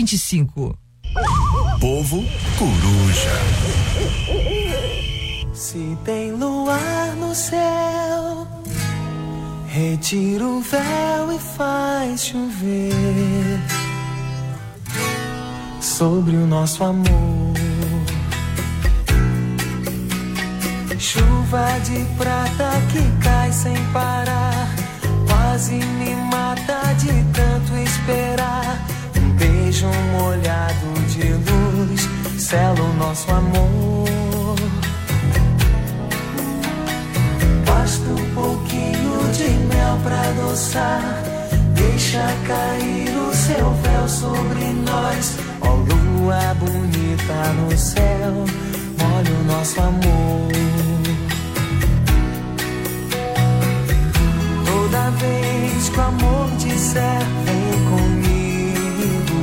25. Povo Coruja. Se tem luar no céu, retira o véu e faz chover sobre o nosso amor. Chuva de prata que cai sem parar, quase me mata de tanto esperar. Um beijo molhado de luz sela o nosso amor. Basta um pouquinho de mel pra adoçar, deixa cair o seu véu sobre nós. Ó lua bonita no céu, molha o nosso amor. Toda vez que o amor disser vem comigo,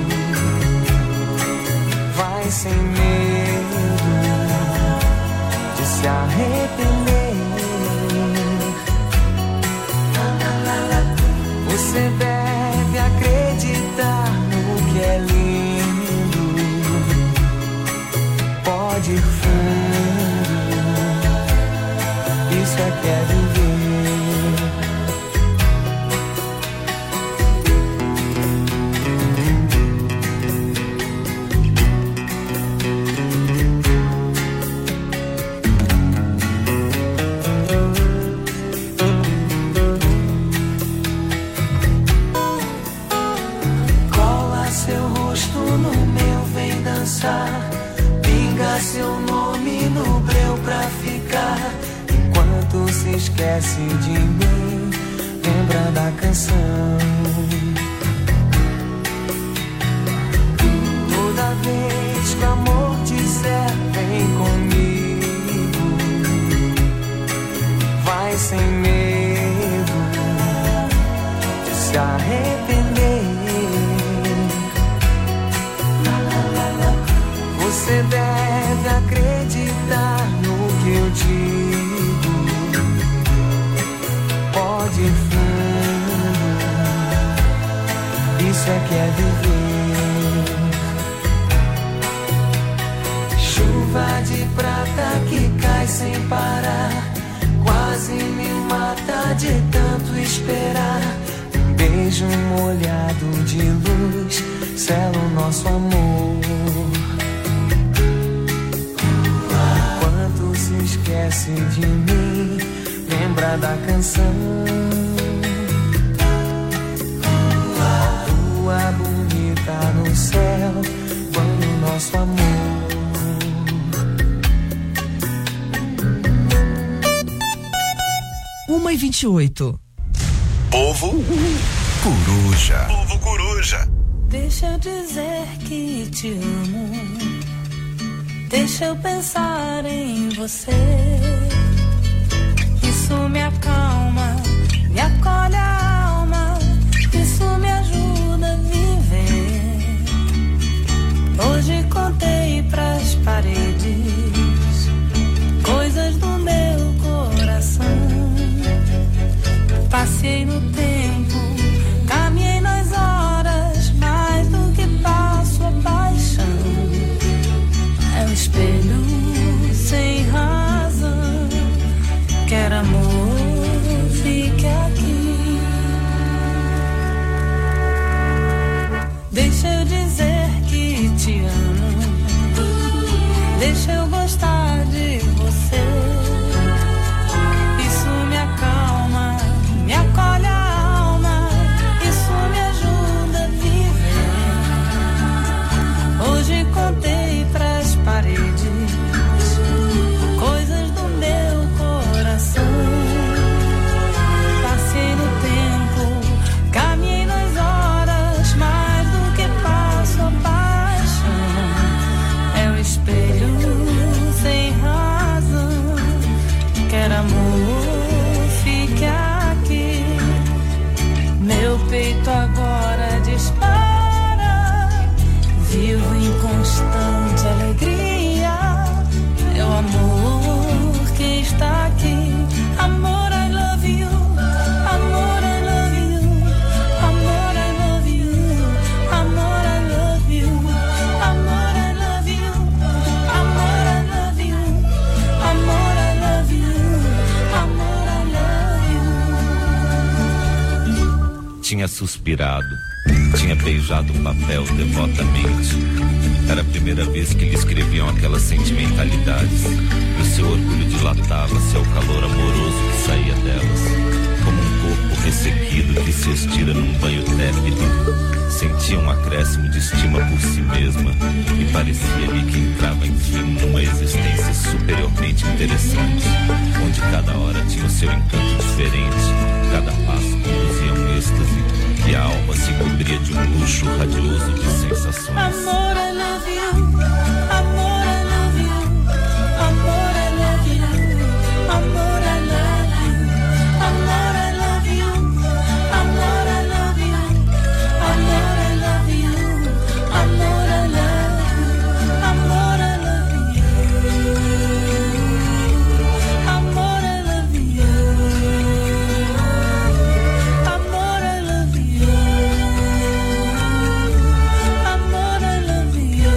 vai sem medo de se arrepender. Você deve acreditar no que é lindo, pode ir fundo, isso é que é viver. Pinga seu nome no breu pra ficar. Enquanto se esquece de mim, lembra da canção. Toda vez que o amor disser vem comigo, vai sem medo de se arrepender. Você deve acreditar no que eu digo, pode ir fundo, isso é que é viver. Chuva de prata que cai sem parar, quase me mata de tanto esperar. Um beijo molhado de luz sela o nosso amor. Se esquece de mim, lembra da canção. Lua bonita no céu, quando o nosso amor. 1h28. Povo Coruja. Povo Coruja. Deixa eu dizer que te amo. Deixa eu pensar em você. Isso me acalma, me acolhe a alma. Isso me ajuda a viver. Hoje contei pras paredes coisas do meu coração. Passei no tempo, caminhei nas horas, mais do que passo a paixão. É um espelho sem razão, quer amor, fique aqui. Deixa eu dizer que te amo, deixa eu gostar de você. Isso me acalma, me acolhe a alma, isso me ajuda a viver. Hoje contei pras paredes coisas do meu coração. Passei no tempo, caminhei nas horas, mais do que passo a paixão. É o espelho tinha suspirado, tinha beijado o papel devotamente. Era a primeira vez que lhe escreviam aquelas sentimentalidades, e o seu orgulho dilatava-se ao calor amoroso que saía delas, como um corpo ressequido que se estira num banho tépido. Sentia um acréscimo de estima por si mesma e parecia-lhe que entrava enfim numa existência superiormente interessante, onde cada hora tinha o seu encanto diferente, cada passo conduzia um êxtase e a alma se cobria de um luxo radioso de sensações. Amor, I love you. Amor, I love you. Amor, I love you. Amor, I love you. Amor, I love you. Amor, I love you. Amor, I love you. Amor, I love you. Amor, I love you. Amor, I love you. Amor, I love you. Amor, I love you.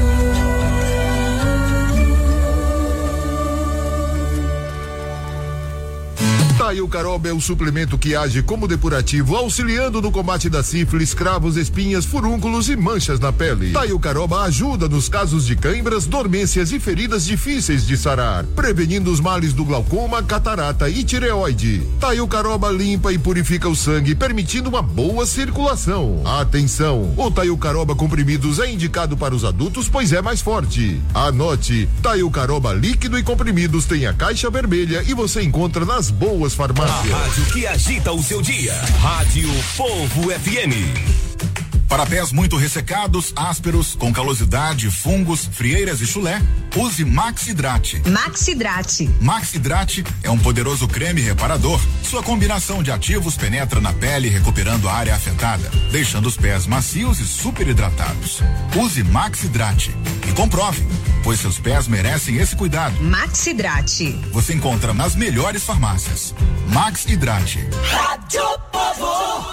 Taio Caroba é o suplemento que age como depurativo, auxiliando no combate da sífilis, cravos, espinhas, furúnculos e manchas na pele. Taio Caroba ajuda nos casos de cãibras, dormências e feridas difíceis de sarar, prevenindo os males do glaucoma, catarata e tireoide. Taio Caroba limpa e purifica o sangue, permitindo uma boa circulação. Atenção! O Taio Caroba comprimidos é indicado para os adultos, pois é mais forte. Anote: Taio Caroba líquido e comprimidos tem a caixa vermelha e você encontra nas boas farmácias. A rádio que agita o seu dia. Rádio Povo FM. Para pés muito ressecados, ásperos, com calosidade, fungos, frieiras e chulé, use Max Hidrate. Max Hidrate. Max Hidrate é um poderoso creme reparador. Sua combinação de ativos penetra na pele, recuperando a área afetada, deixando os pés macios e super hidratados. Use Max Hidrate e comprove, pois seus pés merecem esse cuidado. Max Hidrate. Você encontra nas melhores farmácias. Max Hidrate. Rádio Povo.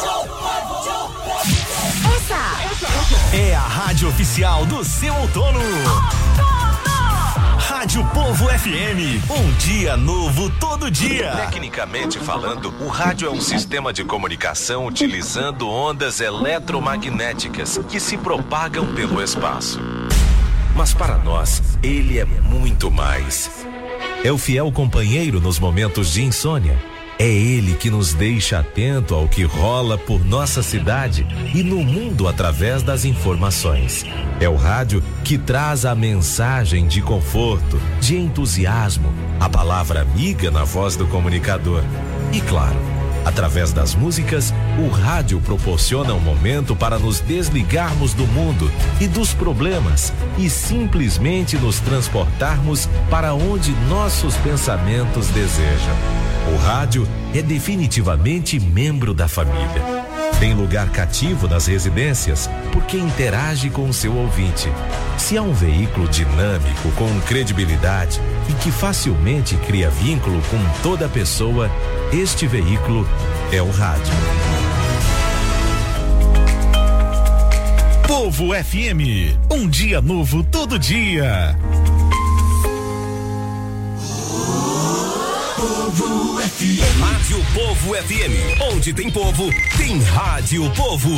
Essa é a rádio oficial do seu outono. Rádio Povo FM, um dia novo todo dia. Tecnicamente falando, o rádio é um sistema de comunicação utilizando ondas eletromagnéticas que se propagam pelo espaço. Mas para nós, ele é muito mais. É o fiel companheiro nos momentos de insônia. É ele que nos deixa atento ao que rola por nossa cidade e no mundo através das informações. É o rádio que traz a mensagem de conforto, de entusiasmo, a palavra amiga na voz do comunicador. E claro, através das músicas, o rádio proporciona um momento para nos desligarmos do mundo e dos problemas e simplesmente nos transportarmos para onde nossos pensamentos desejam. O rádio é definitivamente membro da família. Tem lugar cativo nas residências porque interage com o seu ouvinte. Se há um veículo dinâmico, com credibilidade e que facilmente cria vínculo com toda pessoa, este veículo é o rádio. Povo FM, um dia novo todo dia. Povo FM. Rádio Povo FM. Onde tem povo, tem Rádio Povo.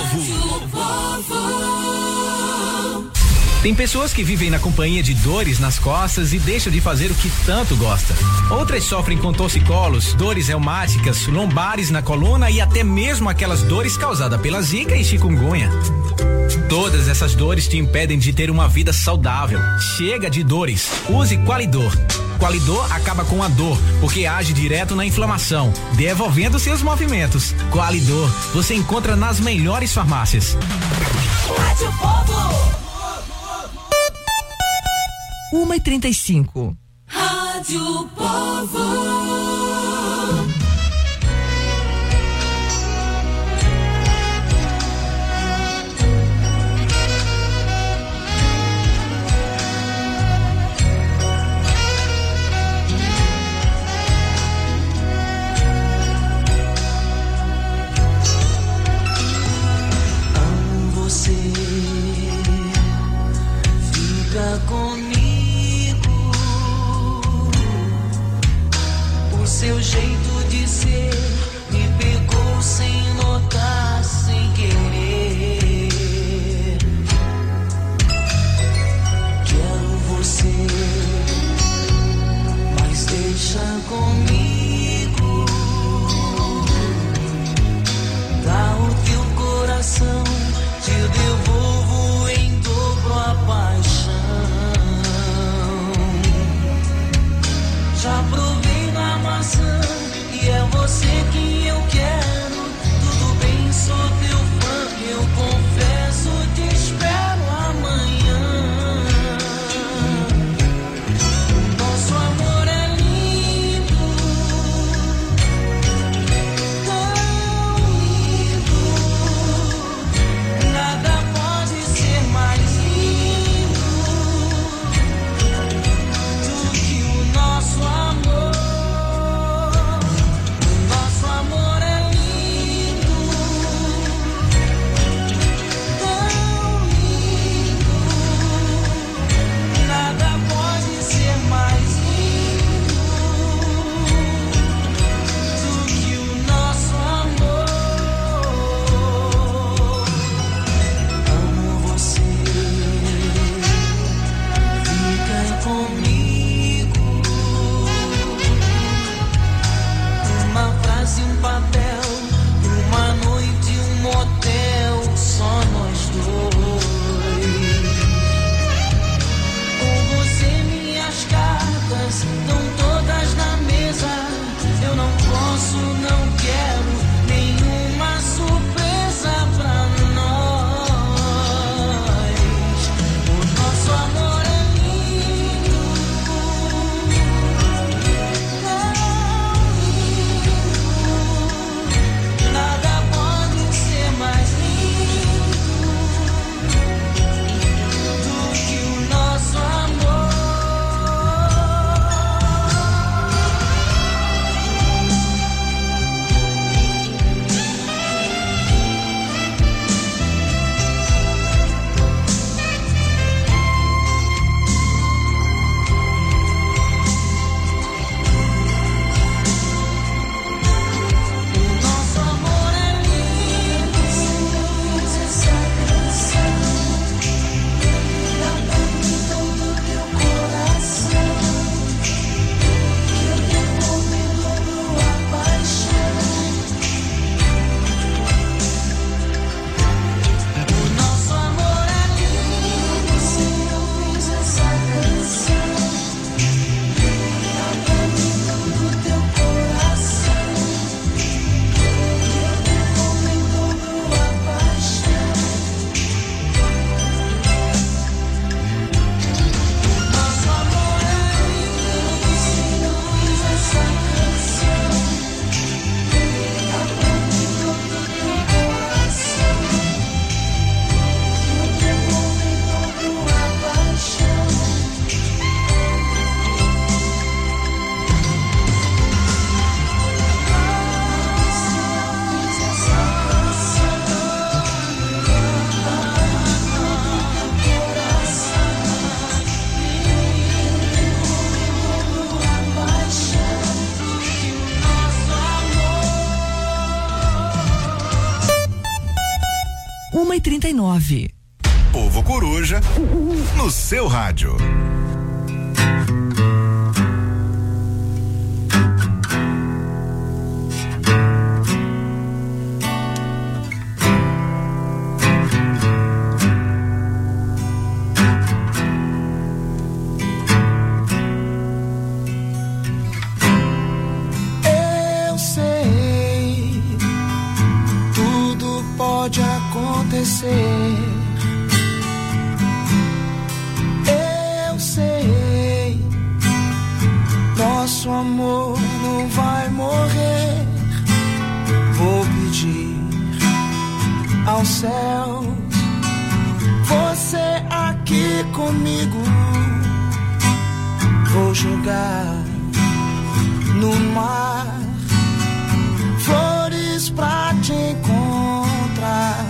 Tem pessoas que vivem na companhia de dores nas costas e deixam de fazer o que tanto gosta. Outras sofrem com torcicolos, dores reumáticas, lombares na coluna e até mesmo aquelas dores causadas pela zika e chikungunya. Todas essas dores te impedem de ter uma vida saudável. Chega de dores. Use Qualidor. Qualidor acaba com a dor, porque age direto na inflamação, devolvendo seus movimentos. Qualidor, você encontra nas melhores farmácias. Rádio Povo. 1h35. Rádio Povo. Comigo, o seu 1h39. Povo Coruja, no seu rádio. Eu sei, tudo pode acontecer. Eu sei, nosso amor não vai morrer. Vou pedir aos céus, você aqui comigo. Vou jogar no mar flores pra te encontrar.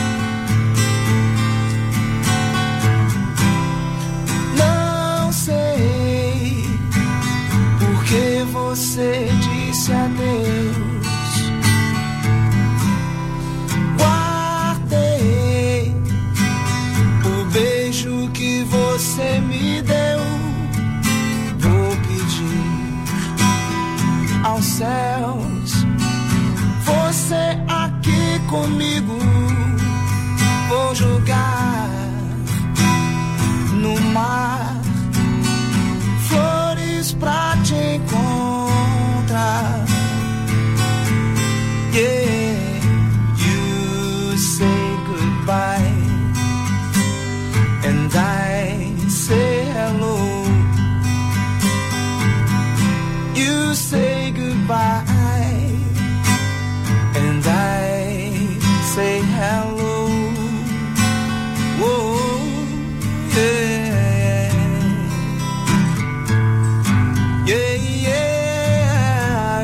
Não sei porque você disse adeus. Guardei o beijo que você me deu. Vou pedir aos céus, você aqui comigo. Vou jogar no mar flores pra te encontrar. Yeah, you say goodbye and I say hello. You say goodbye and I say hello. Whoa, yeah, yeah, yeah,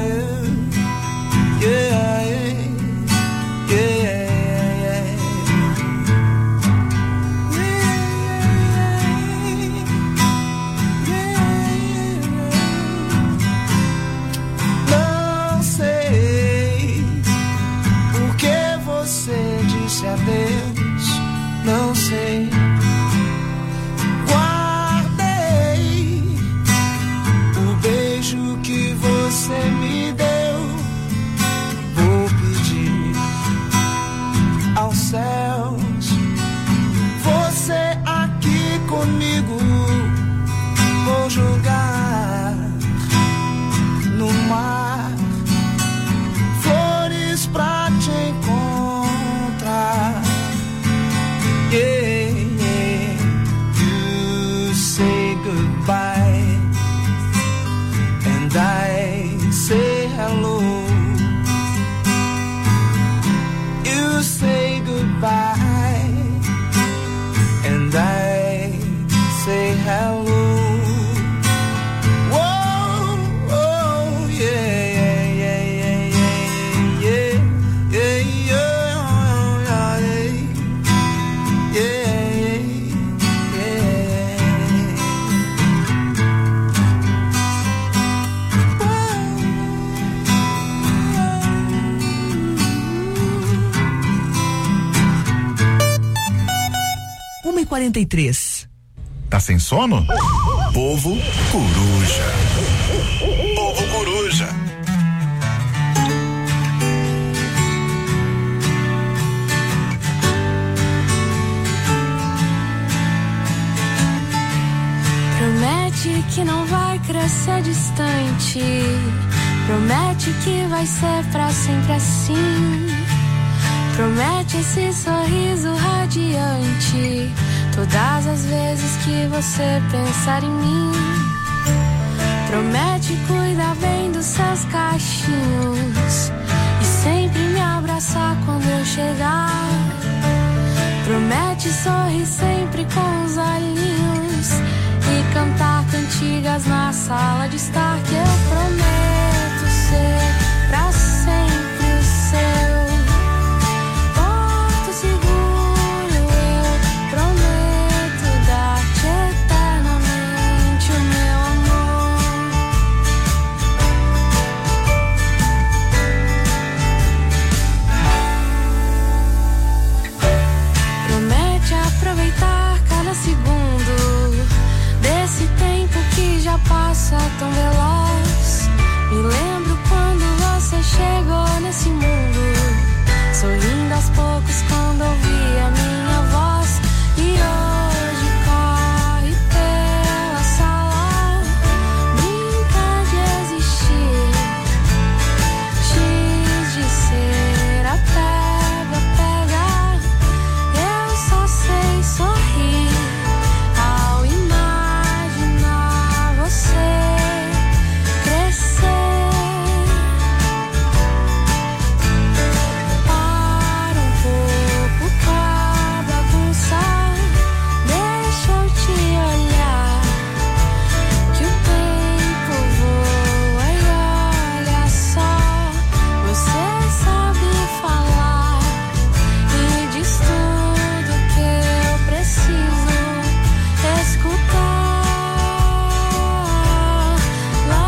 yeah, Não sei porque você disse adeus. Não sei. Guardei o beijo que você me deu. Vou pedir aos céus, você aqui comigo. Vou jogar no mar flores pra te encontrar. Yeah, yeah. You say goodbye and I say hello. You say goodbye and I say hello. Whoa, oh, yeah, yeah, yeah, yeah, yeah, yeah, yeah, yeah. 1h43. Tá sem sono? Povo Coruja. Povo Coruja. Promete que não vai crescer distante. Promete que vai ser pra sempre assim. Promete esse sorriso radiante todas as vezes que você pensar em mim. Promete cuidar bem dos seus cachinhos e sempre me abraçar quando eu chegar. Promete sorrir sempre com os olhinhos e cantar cantigas na sala de estar. Que eu prometo ser pra sempre o seu porto seguro. Eu prometo dar-te eternamente o meu amor. passa tão veloz. Me lembro quando você chegou nesse mundo, sorrindo aos poucos quando ouvi a minha voz. E hoje corre pela sala, brinca de existir, X de ser a pega. Eu só sei sorrir ao imaginar você crescer. Para um pouco com a bagunça, deixa eu te olhar, que o tempo voa e olha só, você sabe falar e diz tudo que eu preciso escutar. Lá, lá,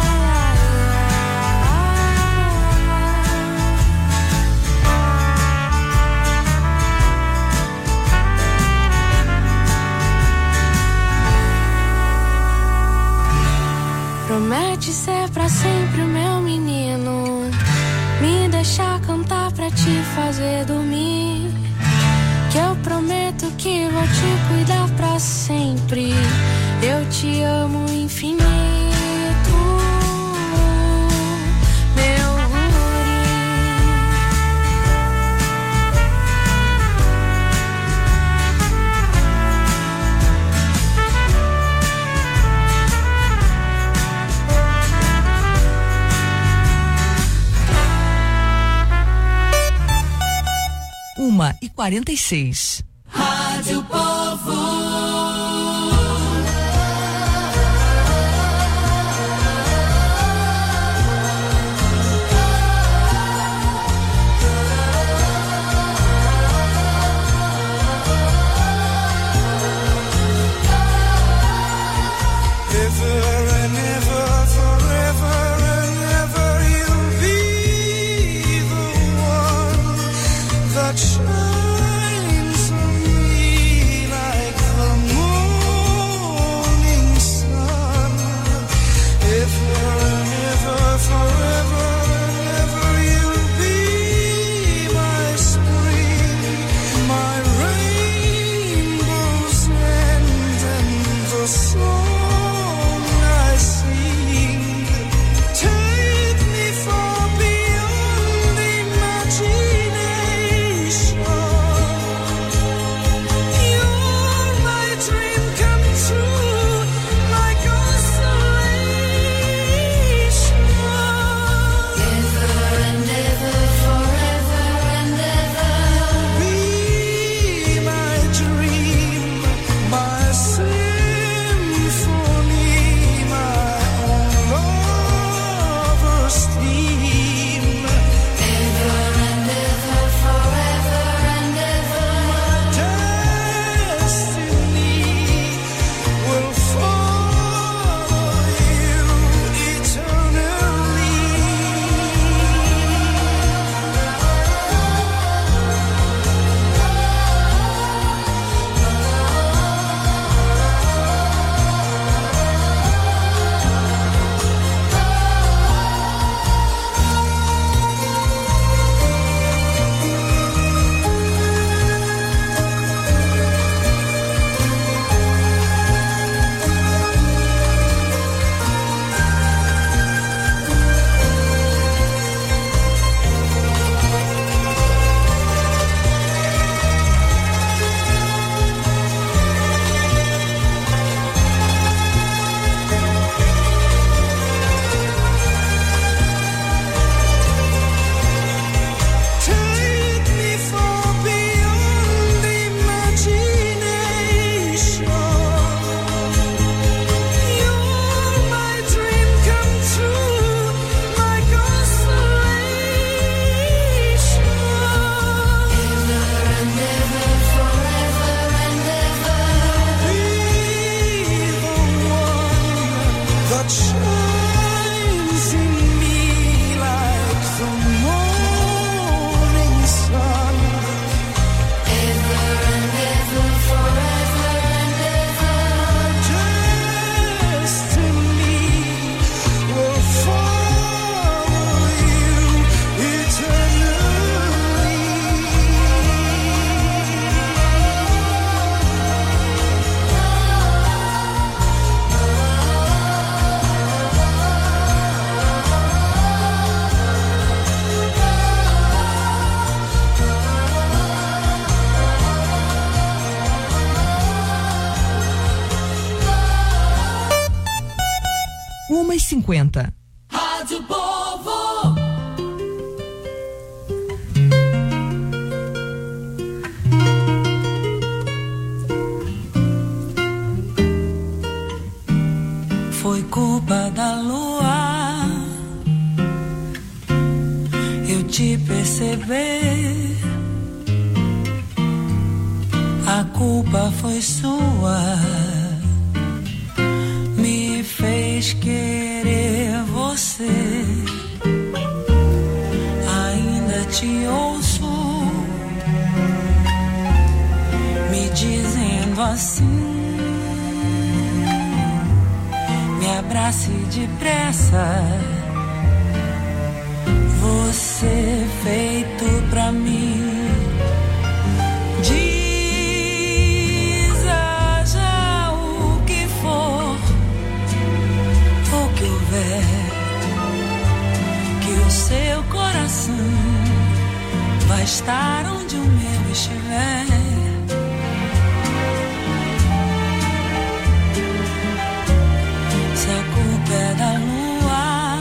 Promete ser pra sempre o meu menino, me deixar cantar pra te fazer dormir, que eu prometo que vou te cuidar pra sempre. Eu te amo infinito, meu guri. Uma e 46. Rádio Povo. Shines on me like the morning sun. Ever and ever, forever and ever, you'll be my spring, my rainbow's end, and the song I 1h50. Rádio Povo. Foi culpa da lua eu te perceber. A culpa foi sua, me fez querer você. Ainda te ouço me dizendo assim: me abrace depressa, você feito pra mim. Diz já o que for, o que houver, que o seu coração vai estar onde o meu estiver. Se a culpa é da lua,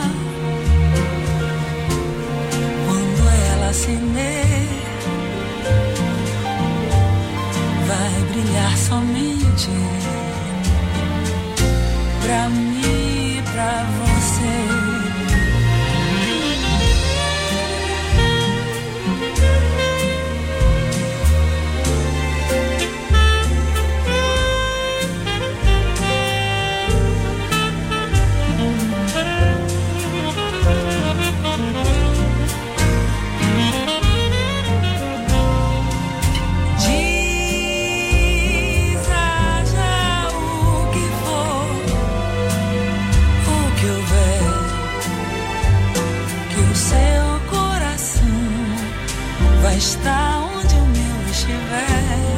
quando ela acender, vai brilhar somente pra mim e pra você. Está onde o meu estiver.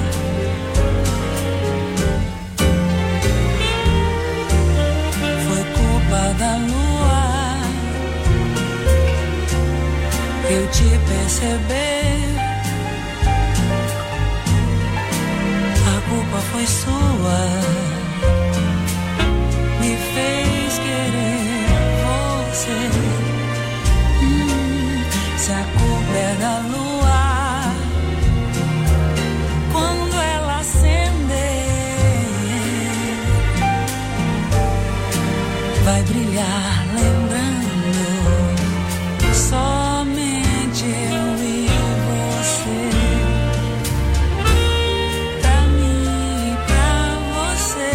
Foi culpa da lua eu te perceber. A culpa foi sua, me fez querer você. Se a culpa é da lua, quando ela acender, vai brilhar lembrando somente eu e você. Pra mim e pra você,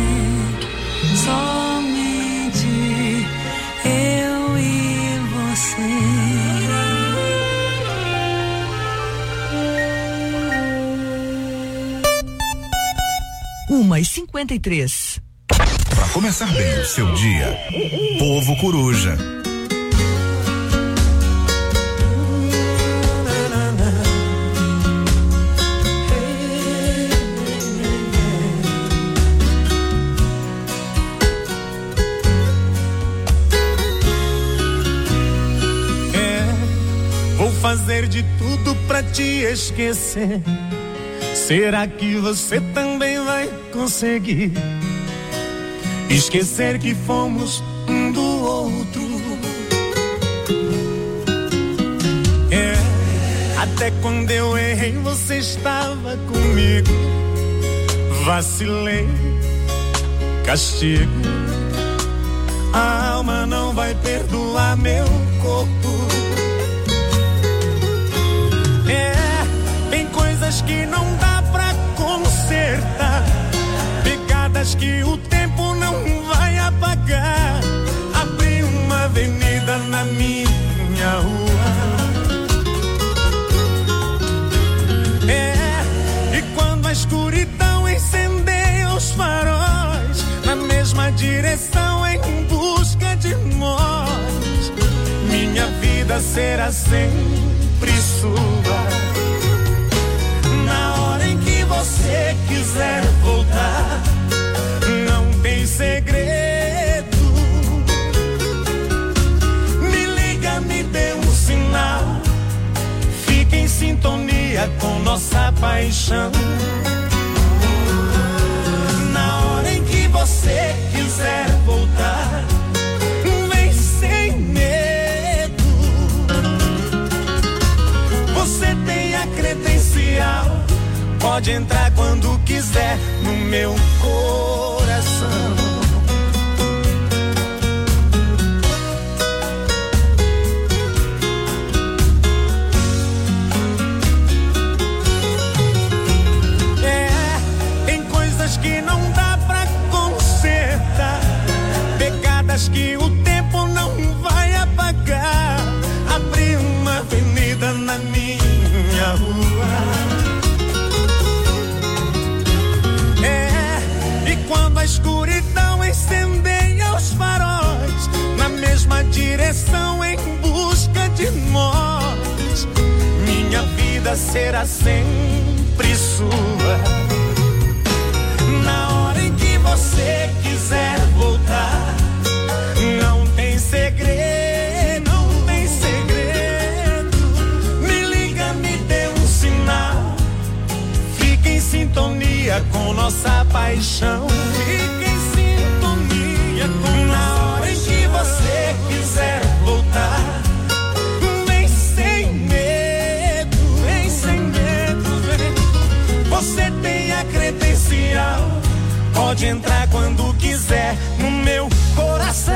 somente eu e você. 1h53. Para começar bem o seu dia, Povo Coruja. Vou fazer de tudo pra te esquecer. Será que você também vai conseguir esquecer que fomos um do outro? Até quando eu errei você estava comigo. Vacilei, castigo. A alma não vai perdoar meu corpo. Tem coisas que não dá pra consertar, pegadas que o tempo não vai apagar. Abri uma avenida na minha rua. E quando a escuridão incendeia os faróis, na mesma direção em busca de nós, minha vida será sempre sua. Na hora em que você quiser voltar, não tem segredo. Me liga, me dê um sinal, fique em sintonia com nossa paixão. Na hora em que você quiser voltar, pode entrar quando quiser no meu coração. Que não dá pra consertar, pegadas que o tempo não vai apagar. Abri uma avenida na minha rua, e quando a escuridão incendeia os faróis, na mesma direção em busca de nós, minha vida será sempre sua. Na hora em que você quiser voltar, não tem segredo, não tem segredo. Me liga, me dê um sinal. Fique em sintonia com nossa paixão. Fique em sintonia com na hora em que você quiser voltar. Vem sem medo, vem sem medo, vem. Você tem a credencial. Pode entrar quando quiser no meu coração.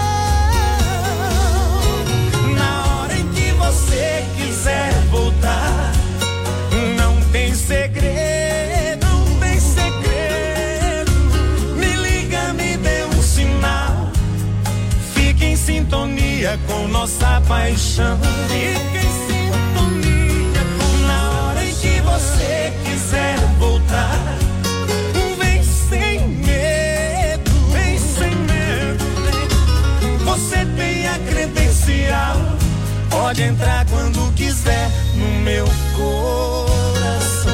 Na hora em que você quiser voltar, não tem segredo, não tem segredo. Me liga, me dê um sinal. Fique em sintonia com nossa paixão. Fique em sintonia com na hora em que você quiser voltar. Você tem a credencial, pode entrar quando quiser no meu coração.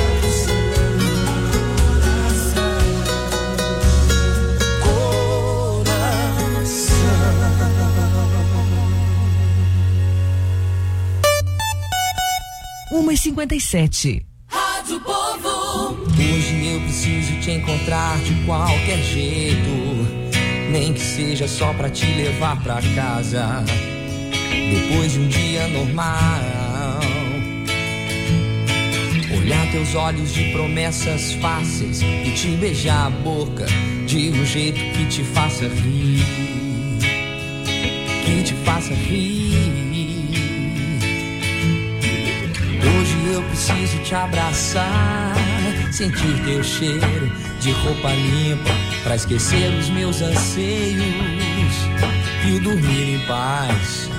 Coração. 1h57. Rádio Povo. Hoje eu preciso te encontrar de qualquer jeito, nem que seja só pra te levar pra casa, depois de um dia normal. Olhar teus olhos de promessas fáceis e te beijar a boca de um jeito que te faça rir, que te faça rir. Hoje eu preciso te abraçar, sentir teu cheiro de roupa limpa, pra esquecer os meus anseios e dormir em paz.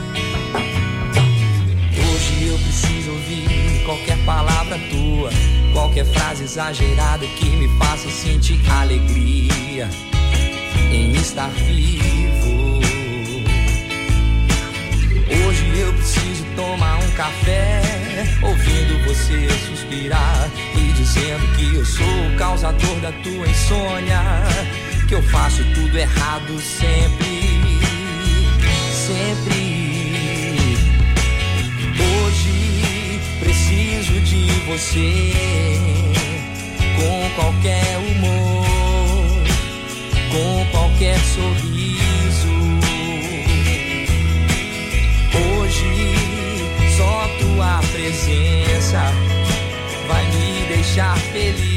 Hoje eu preciso ouvir qualquer palavra tua, qualquer frase exagerada que me faça sentir alegria em estar vivo. Hoje eu preciso tomar um café, ouvindo você suspirar e dizendo que eu sou o causador da tua insônia, que eu faço tudo errado sempre, sempre. Hoje preciso de você, com qualquer humor, com qualquer sorriso. Hoje só tua presença vai me deixar feliz.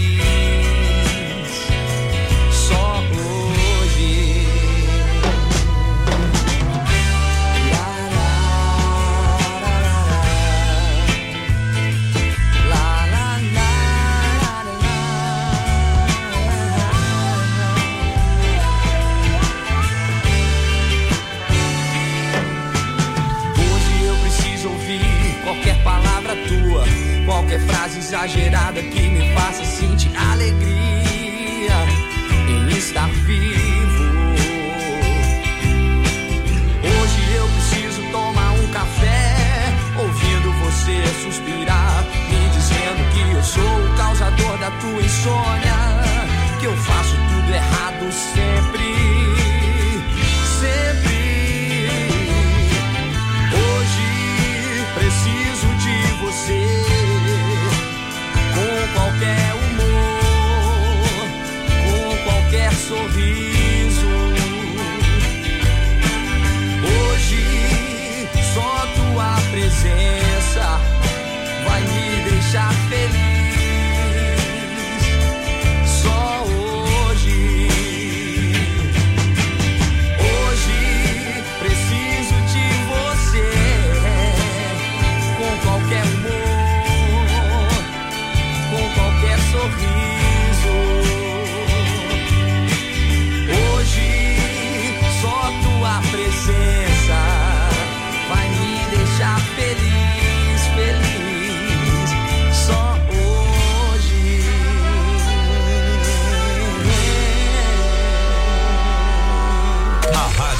Só hoje. Hoje eu preciso ouvir qualquer palavra tua, qualquer frase exagerada que me faça sentir alegria em estar vivo. Hoje eu preciso tomar um café, ouvindo você suspirar, me dizendo que eu sou o causador da tua insônia, que eu faço tudo errado sempre, sempre. Hoje preciso de você, com qualquer humor,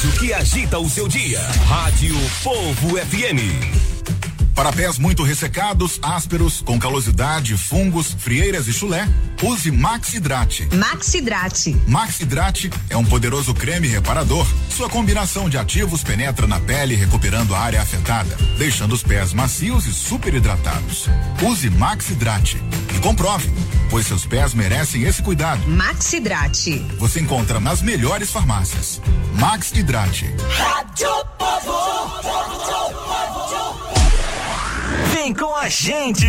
rádio que agita o seu dia. Rádio Povo FM. Para pés muito ressecados, ásperos, com calosidade, fungos, frieiras e chulé, use Maxidrate. Maxidrate. Maxidrate é um poderoso creme reparador. Sua combinação de ativos penetra na pele, recuperando a área afetada, deixando os pés macios e super hidratados. Use Maxidrate e comprove, pois seus pés merecem esse cuidado. Maxidrate. Você encontra nas melhores farmácias. Maxidrate. Rádio Povo. Vem com a gente!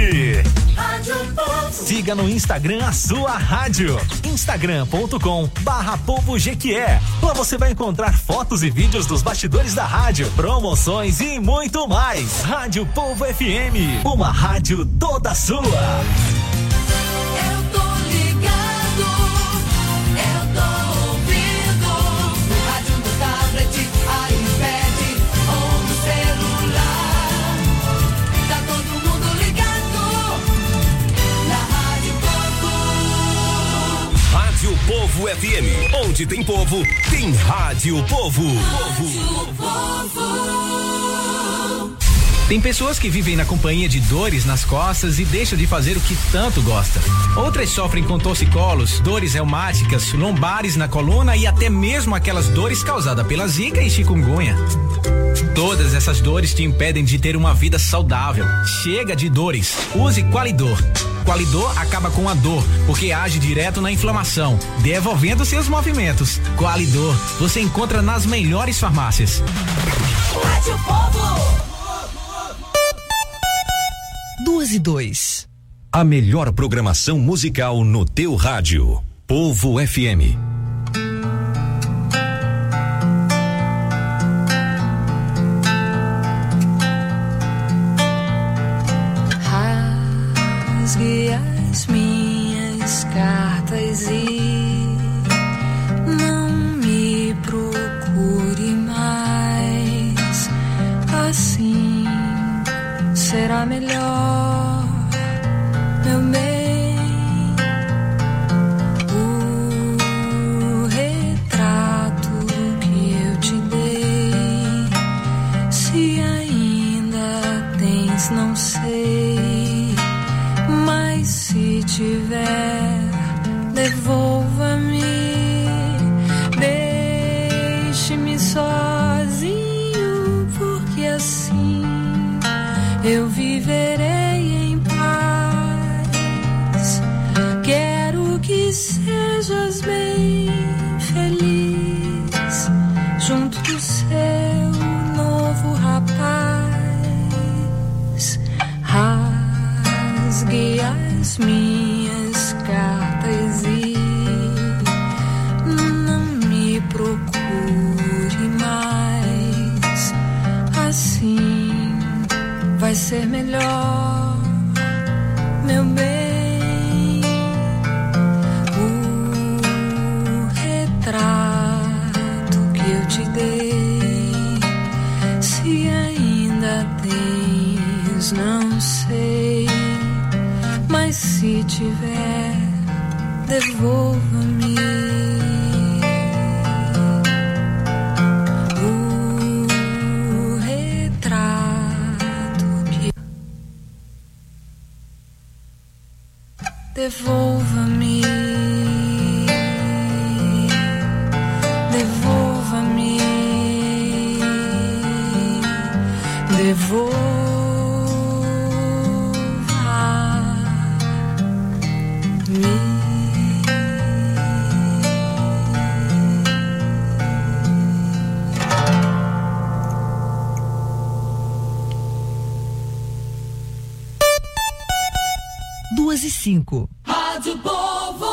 Siga no Instagram a sua rádio. Instagram.com/Povo Jequié. Lá você vai encontrar fotos e vídeos dos bastidores da rádio, promoções e muito mais. Rádio Povo FM, uma rádio toda sua. Eu tô ligado, eu tô ouvindo, no rádio, no tablet, iPad ou no celular. Tá todo mundo ligado na Rádio Povo. Rádio Povo FM, onde tem povo, tem Rádio Povo. Rádio Povo. Tem pessoas que vivem na companhia de dores nas costas e deixam de fazer o que tanto gosta. Outras sofrem com torcicolos, dores reumáticas, lombares na coluna e até mesmo aquelas dores causadas pela zika e chikungunya. Todas essas dores te impedem de ter uma vida saudável. Chega de dores. Use Qualidor. Qualidor acaba com a dor, porque age direto na inflamação, devolvendo seus movimentos. Qualidor, você encontra nas melhores farmácias. Rádio Povo. 2:02. A melhor programação musical no teu rádio. Povo FM. Rasgue as minhas cartas e não me procure mais. Assim será melhor, meu bem. O retrato que eu te dei, se ainda tens, não sei, mas se tiver, devolva-me. Deixe-me sozinho, porque assim eu viverei em paz. Quero que sejas bem feliz junto do seu novo rapaz. Rasgue as minhas cartas e não me procure mais. Assim vai ser melhor, meu bem. O retrato que eu te dei, se ainda tens, não sei, mas se tiver, devolva-me. O retrato que devolva-me, devolva-me, devolva-me. Duas e 5. Rádio Povo.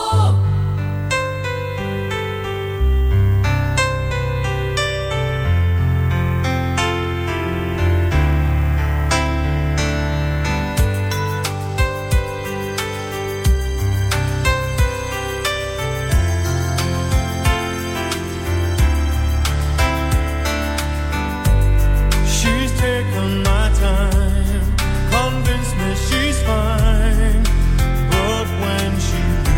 She's taken my time, convinced me she's fine, but when she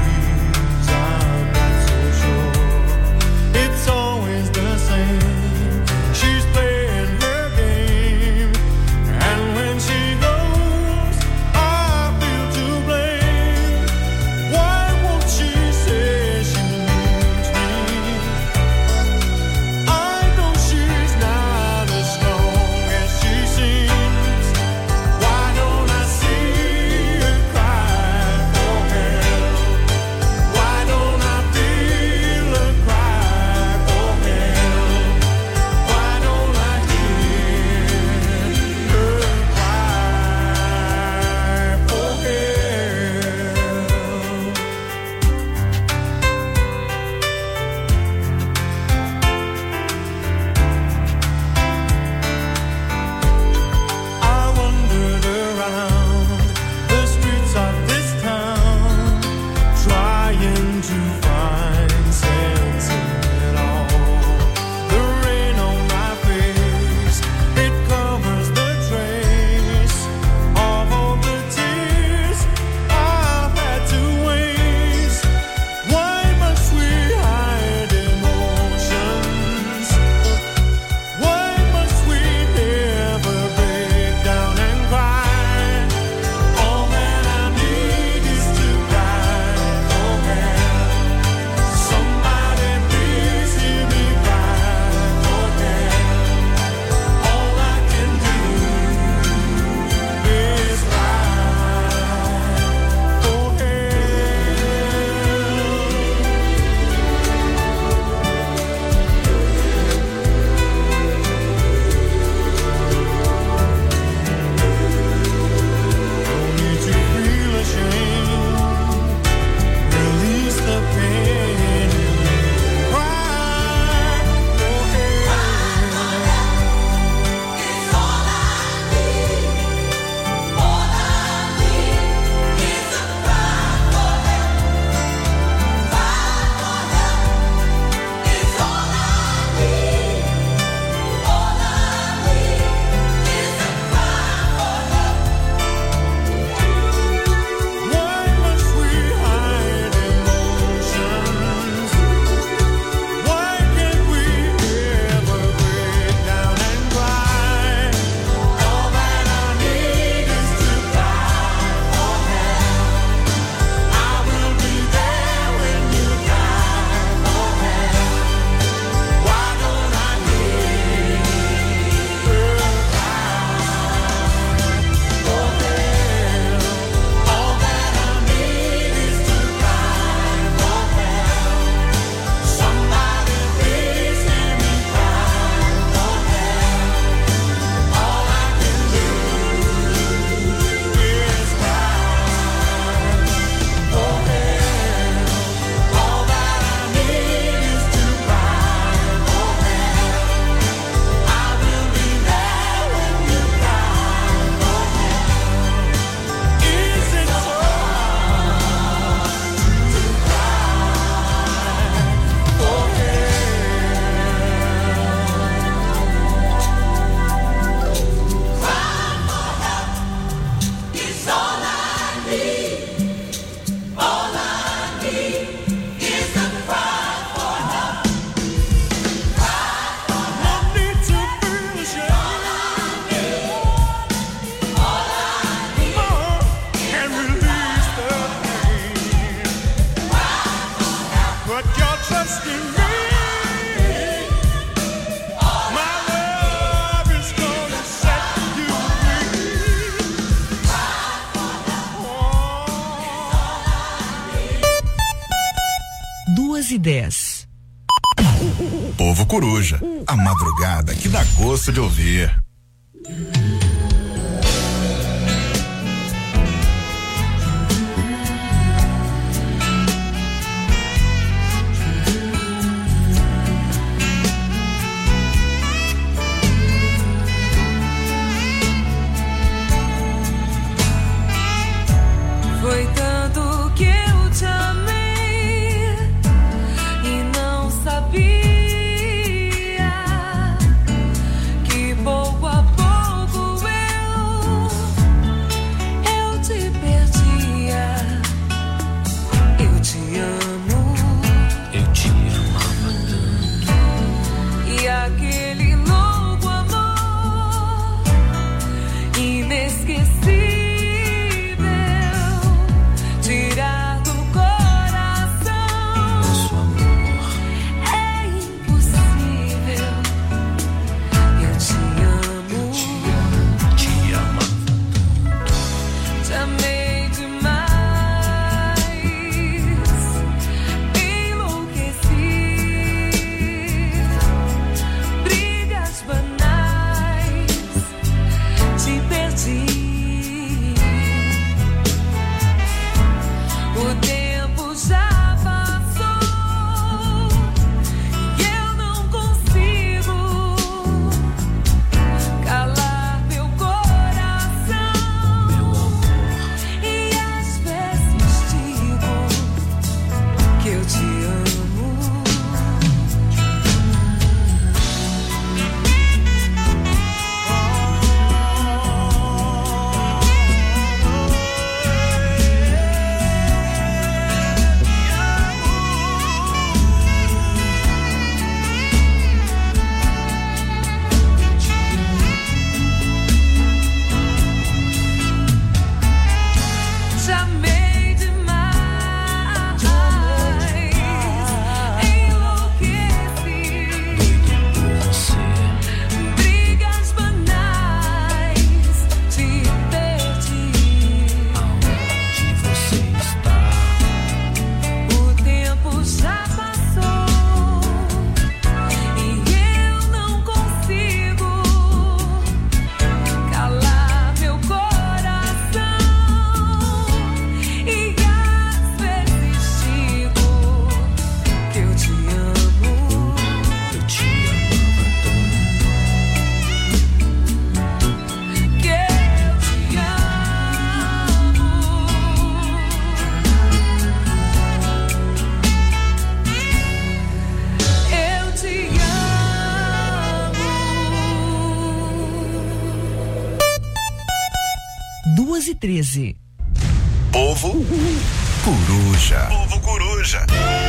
2:10. Povo Coruja, a madrugada que dá gosto de ouvir. Foi tanto que eu te amei e não sabia que pouco a pouco eu te perdia. Eu te amo, Eu te amava tanto. e aquele louco amor inesquecível tirar do coração. Nosso amor. É impossível. Eu te amo, Te amava te amei demais, enlouqueci. Brigas banais, te perdi. O tempo já passou e eu não consigo calar meu coração. E às vezes digo que eu te amo. Te amei demais, enlouqueci. por você. Brigas banais, te perdi. Aonde você está? O tempo já passou e eu não consigo calar meu coração. E às vezes digo que eu te amo. Eu te amava Que eu te amo. Eu te amo. 2:13. Povo Coruja. Povo Coruja.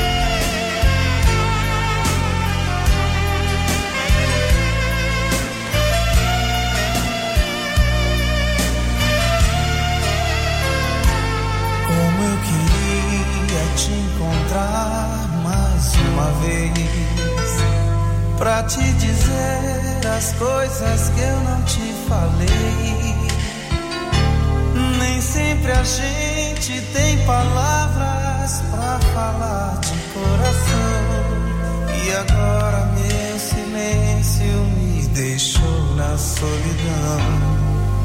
Como eu queria te encontrar mais uma vez, pra te dizer as coisas que eu não te falei. Nem sempre a gente tem palavras pra falar de coração. E agora meu silêncio me deixou na solidão.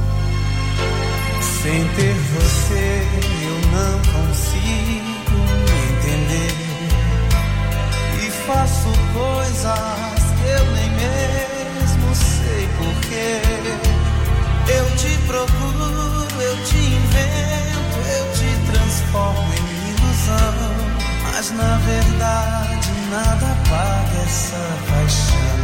Sem ter você eu não consigo me entender. E faço coisas que eu nem mesmo sei porquê. Eu te procuro, eu te invento, eu te transformo em ilusão. Mas na verdade nada apaga essa paixão.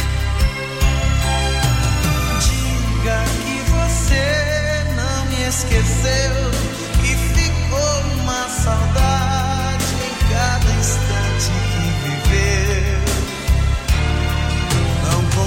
Diga que você não me esqueceu, que ficou uma saudade em cada instante que viveu. Não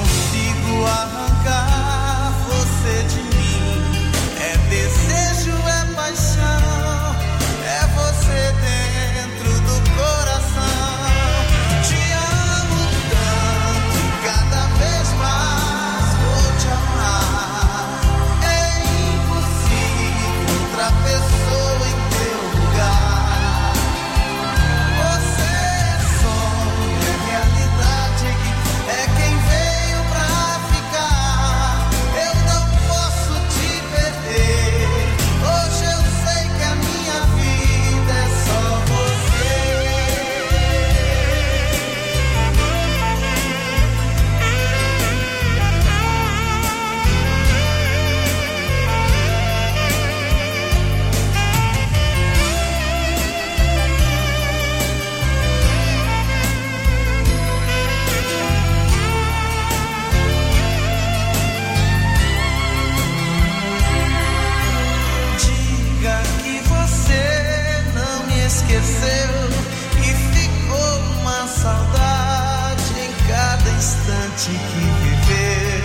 que viver.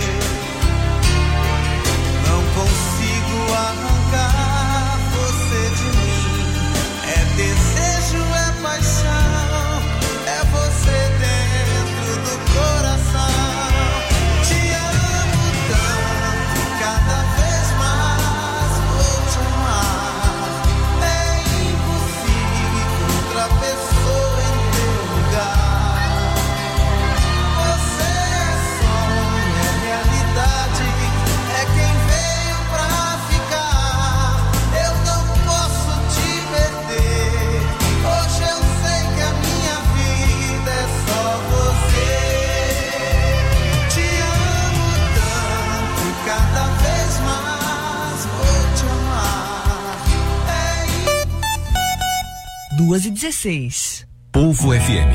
Não consigo arrancar você de mim. É desejo, é paixão, é você dentro do coração. Te amo tanto, cada vez mais vou te amar. É impossível outra pessoa em teu lugar. Você é sonho, é realidade, é quem veio pra ficar. Eu não posso te perder. Hoje eu sei que a minha vida é só você. Te amo tanto, cada vez mais vou te amar. 2h16. Povo FM.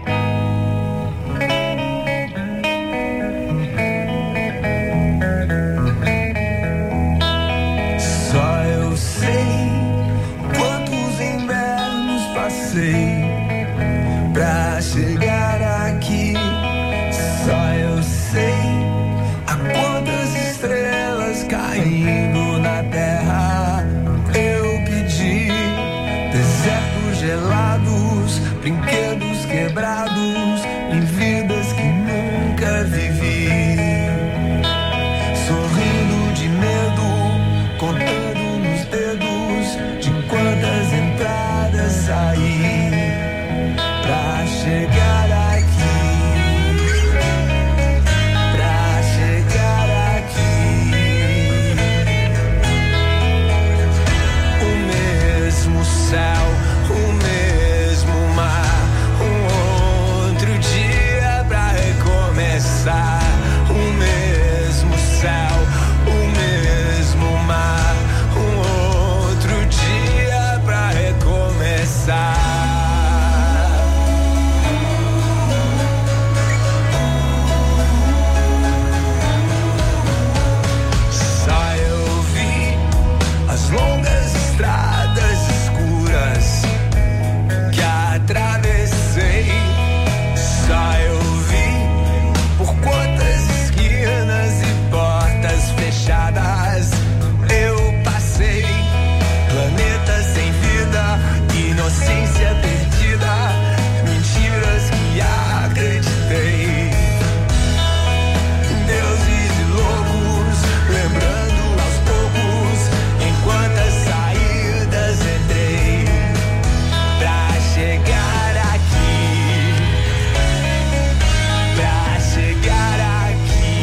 Só eu sei quantos invernos passei pra chegar aqui. Só eu sei a quantas estrelas caindo na terra eu pedi. Desertos gelados, brinquedos quebrados, em vidas que nunca vivi. Sorrindo de medo, contando nos dedos de quantas entradas saí pra chegar aqui. Pra chegar aqui. O mesmo céu, o mesmo mar, um outro dia pra recomeçar. O mesmo céu, o mesmo mar, um outro dia pra recomeçar. Só eu vi as longas estradas escuras que atravessei. Só eu vi por quantas esquinas e portas fechadas eu passei. Planetas sem vida, inocência perdida, mentiras que acreditei. Deuses e loucos, lembrando aos poucos em quantas saídas entrei pra chegar aqui. Pra chegar aqui.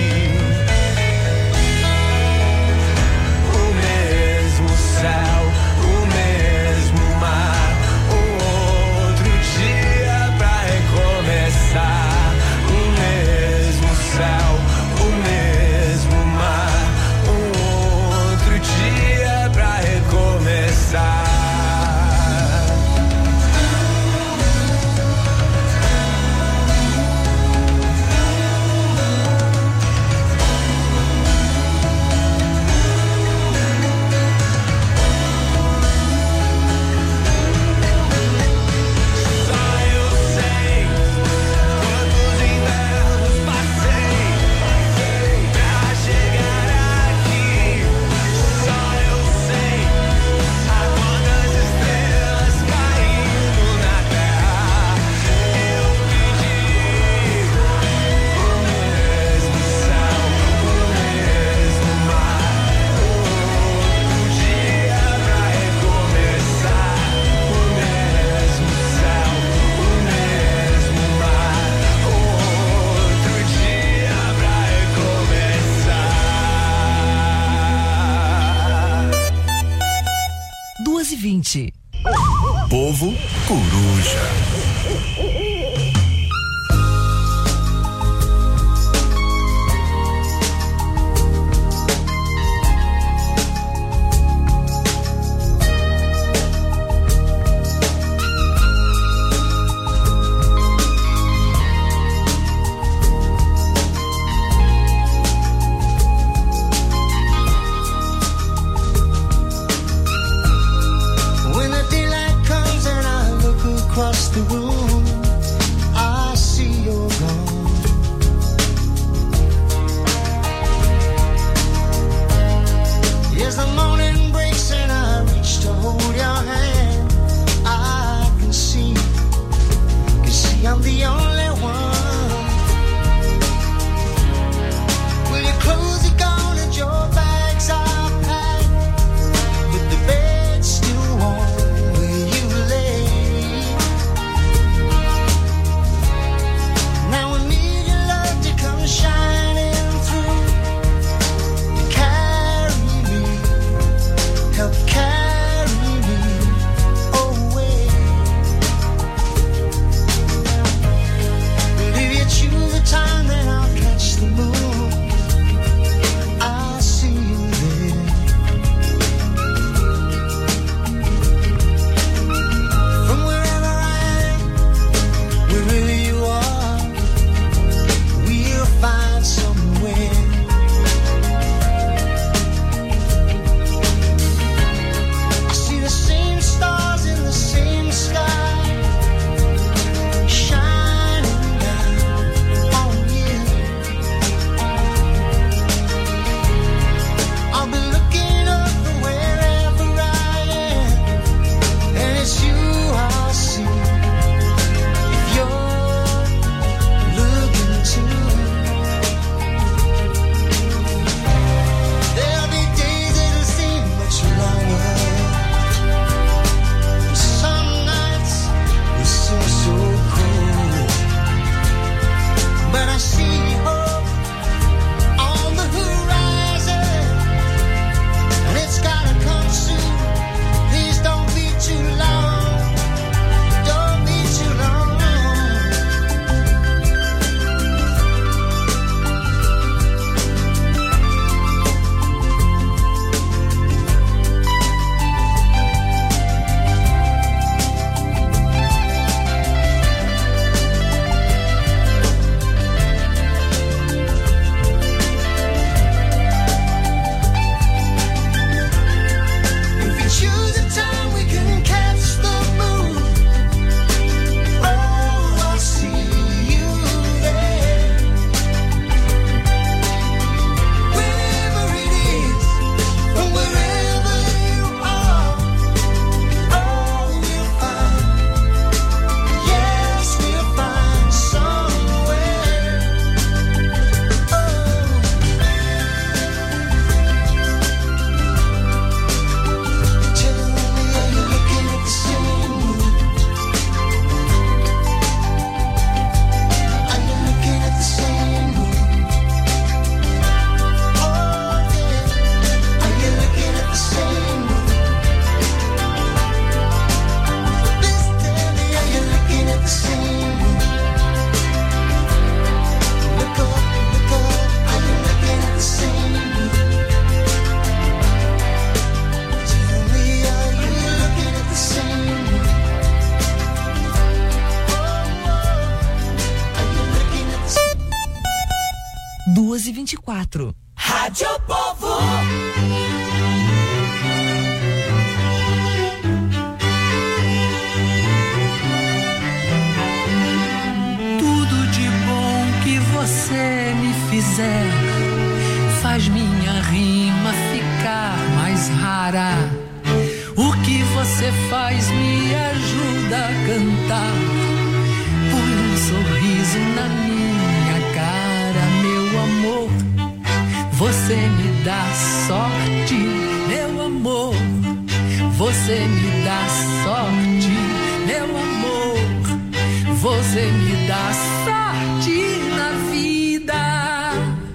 O mesmo céu, o mesmo mar, um outro dia pra recomeçar. O mesmo céu, o mesmo mar, um outro dia pra recomeçar. Só eu sei quantos invernos passei pra chegar aqui. Só eu sei a quantas estrelas caindo na terra eu pedi. O mesmo céu, o mesmo mar, outro dia pra recomeçar. O mesmo céu, o mesmo mar, outro dia pra recomeçar. 2h20. Povo Coruja. When the daylight comes and I look across the 2h24. Rádio Povo. Tudo de bom que você me fizer faz minha rima ficar mais rara. O que você faz me ajuda a cantar. Põe um sorriso na minha cara, meu amor. Você me dá sorte, meu amor. Você me dá sorte, meu amor. Você me dá sorte.